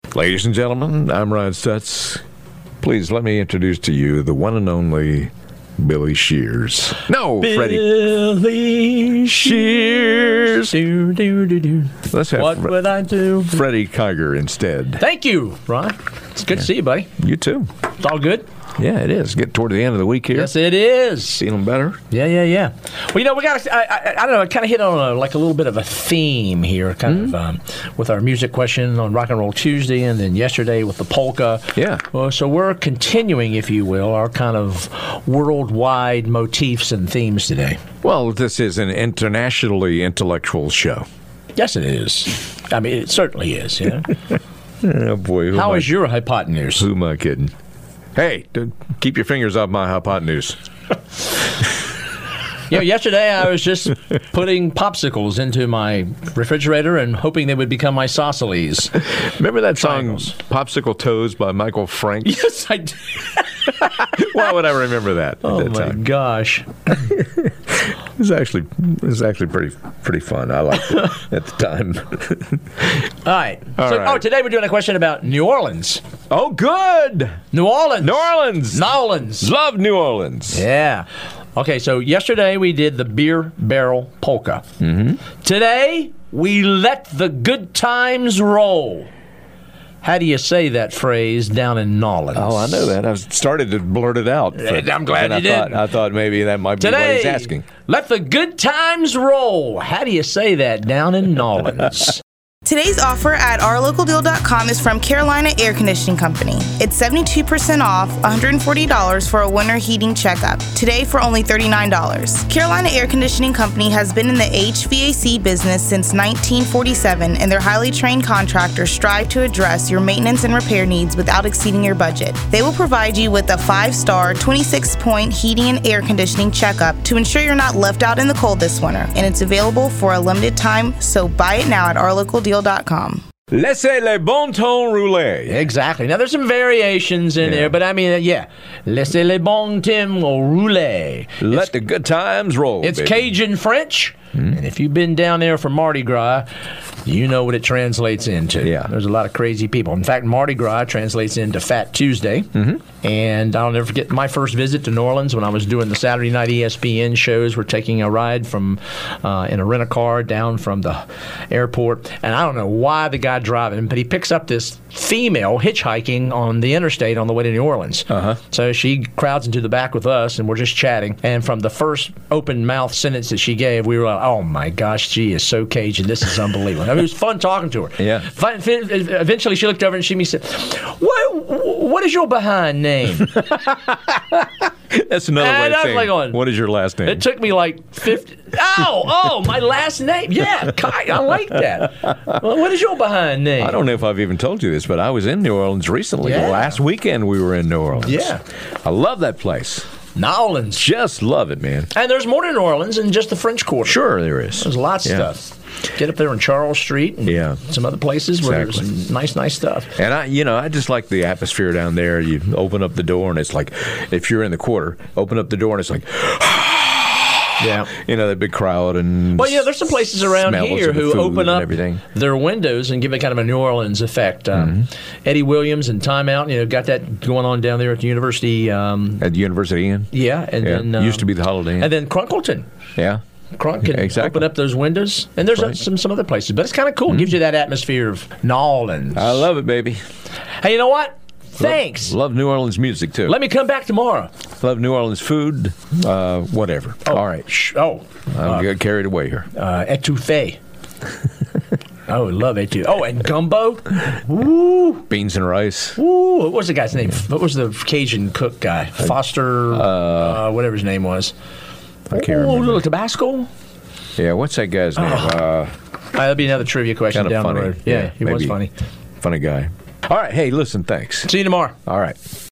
Ladies and gentlemen, I'm Ryan Stutz. Please let me introduce to you the one and only Billy Shears. No, Freddie. Billy Shears. Let's have What would I do? Freddie Kiger instead. Thank you, Ron. It's good to see you, buddy. You too. It's all good? Yeah, it is. Get toward the end of the week here. Yes, it is. Feeling better? Yeah. Well, we got to, I don't know, kind of hit on a little bit of a theme here, with our music question on Rock and Roll Tuesday, and then yesterday with the polka. Yeah. Well, so we're continuing, if you will, our kind of worldwide motifs and themes today. Well, this is an internationally intellectual show. Yes, it is. I mean, it certainly is, yeah. Oh, boy. How is your hypotenuse? Who am I kidding? Hey, keep your fingers off my hypotenuse. Yesterday I was just putting popsicles into my refrigerator and hoping they would become my isosceles. Remember that Triangles. song, Popsicle Toes by Michael Frank? Yes, I did. Why would I remember that at Oh, that my time? gosh. It was actually pretty fun. I liked it at the time. All right. All right. Today we're doing a question about New Orleans. Oh, good! New Orleans. New Orleans! New Orleans. Love New Orleans. Yeah. Okay, so yesterday we did the beer barrel polka. Mm-hmm. Today we let the good times roll. How do you say that phrase down in New Orleans? Oh, I know that. I started to blurt it out. I'm glad you did. I thought maybe that might be what Today, he's asking. let the good times roll. How do you say that down in New Orleans? Today's offer at ourlocaldeal.com is from Carolina Air Conditioning Company. It's 72% off, $140 for a winter heating checkup. Today for only $39. Carolina Air Conditioning Company has been in the HVAC business since 1947, and their highly trained contractors strive to address your maintenance and repair needs without exceeding your budget. They will provide you with a 5-star, 26-point heating and air conditioning checkup to ensure you're not left out in the cold this winter, and it's available for a limited time, so buy it now at ourlocaldeal.com. Laissez les bon temps rouler. Exactly. Now, there's some variations in there, but I mean, laissez les bon temps rouler. Let the good times roll. It's baby. Cajun French, and if you've been down there for Mardi Gras, you know what it translates into. Yeah. There's a lot of crazy people. In fact, Mardi Gras translates into Fat Tuesday. Mm-hmm. And I'll never forget my first visit to New Orleans when I was doing the Saturday night ESPN shows. We're taking a ride from in a rent-a-car down from the airport. And I don't know why the guy driving, but he picks up this female hitchhiking on the interstate on the way to New Orleans. Uh-huh. So she crowds into the back with us, and we're just chatting. And from the first open-mouth sentence that she gave, we were like, oh, my gosh, she is so Cajun. This is unbelievable. I mean, it was fun talking to her. Yeah. Eventually, she looked over and she said, what is your behind name? That's another way of saying, what is your last name? It took me like 50. Oh, my last name. Yeah, I like that. Well, what is your behind name? I don't know if I've even told you this, but I was in New Orleans recently. Yeah. Last weekend we were in New Orleans. Yeah. I love that place. New Orleans. Just love it, man. And there's more to New Orleans than just the French Quarter. Sure there is. There's lots of stuff. Get up there on Charles Street and some other places where there's some nice stuff. And I just like the atmosphere down there. You open up the door and it's like, if you're in the quarter, open up the door and it's like, yeah, that big crowd and there's some places around here who open up their windows and give it kind of a New Orleans effect. Eddie Williams and Time Out, got that going on down there at the University. At the University Inn. Yeah, and then used to be the Holiday Inn. And then Crunkleton. Yeah. Crunk can open up those windows, and there's some other places, but it's kind of cool. It gives you that atmosphere of New Orleans. I love it, baby. Hey, you know what? Thanks. Love New Orleans music too. Let me come back tomorrow. Love New Orleans food, whatever. All right. I got carried away here. Etouffee. Oh, love etouffee. Oh, and gumbo. Woo. Beans and rice. Woo. What was the guy's name? What was the Cajun cook guy? Foster, whatever his name was. I can't remember. Little Tabasco? Yeah, what's that guy's name? That'll be another trivia question down funny. the road. Yeah, he was funny. Funny guy. All right, hey, listen, thanks. See you tomorrow. All right.